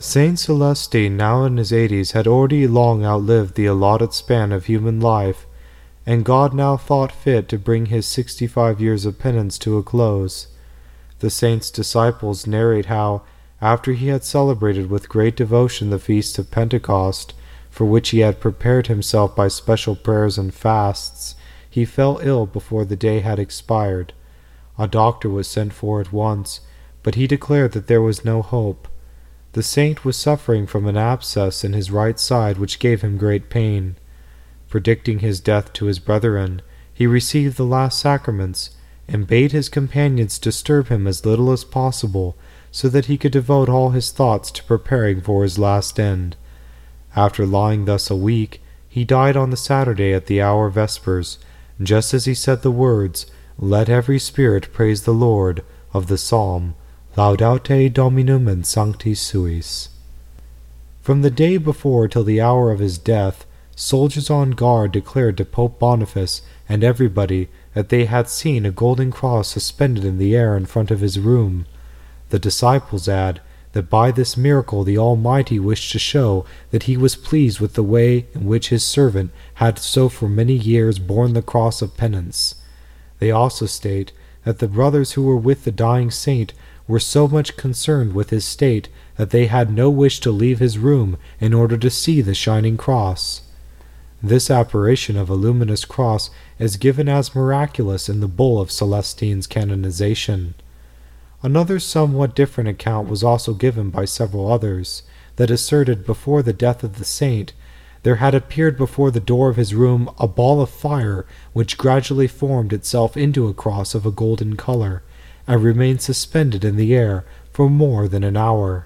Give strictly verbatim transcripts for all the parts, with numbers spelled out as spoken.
Saint Celestine, now in his eighties, had already long outlived the allotted span of human life, and God now thought fit to bring his sixty-five years of penance to a close. The saint's disciples narrate how, after he had celebrated with great devotion the feast of Pentecost, for which he had prepared himself by special prayers and fasts, he fell ill before the day had expired. A doctor was sent for at once, but he declared that there was no hope. The saint was suffering from an abscess in his right side which gave him great pain. Predicting his death to his brethren, he received the last sacraments, and bade his companions disturb him as little as possible, so that he could devote all his thoughts to preparing for his last end. After lying thus a week, he died on the Saturday at the hour vespers, just as he said the words, "Let every spirit praise the Lord," of the psalm, Laudate Dominum in Sanctis Suis. From the day before till the hour of his death, soldiers on guard declared to Pope Boniface and everybody that they had seen a golden cross suspended in the air in front of his room. The disciples add that by this miracle the Almighty wished to show that he was pleased with the way in which his servant had so for many years borne the cross of penance. They also state that the brothers who were with the dying saint were so much concerned with his state that they had no wish to leave his room in order to see the shining cross. This apparition of a luminous cross is given as miraculous in the bull of Celestine's canonization. Another somewhat different account was also given by several others, that asserted before the death of the saint there had appeared before the door of his room a ball of fire which gradually formed itself into a cross of a golden color, and remained suspended in the air for more than an hour.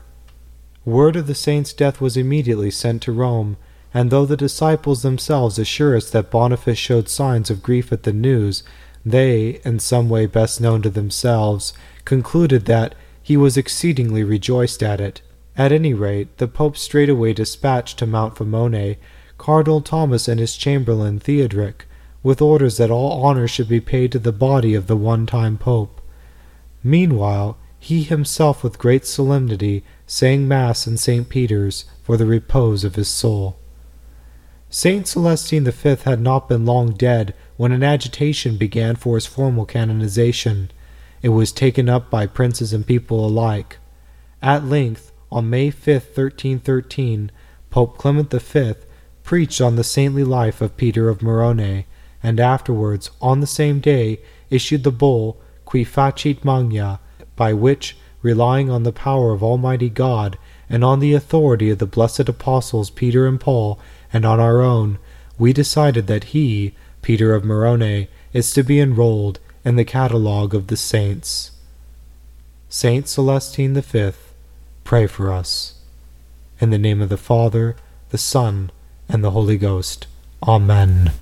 Word of the saint's death was immediately sent to Rome, and though the disciples themselves assure us that Boniface showed signs of grief at the news, they, in some way best known to themselves, concluded that he was exceedingly rejoiced at it. At any rate, the Pope straightway dispatched to Mount Fomone Cardinal Thomas and his chamberlain Theodoric, with orders that all honor should be paid to the body of the one-time Pope. Meanwhile, he himself with great solemnity sang Mass in Saint Peter's for the repose of his soul. Saint Celestine the Fifth had not been long dead when an agitation began for his formal canonization. It was taken up by princes and people alike. At length, on May fifth, thirteen thirteen, Pope Clement the Fifth preached on the saintly life of Peter of Morone, and afterwards, on the same day, issued the bull Qui Facit Magna, by which, relying on the power of Almighty God, and on the authority of the blessed apostles Peter and Paul, and on our own, we decided that he, Peter of Morone, is to be enrolled in the catalogue of the saints. Saint Celestine the Fifth, pray for us. In the name of the Father, the Son, and the Holy Ghost. Amen.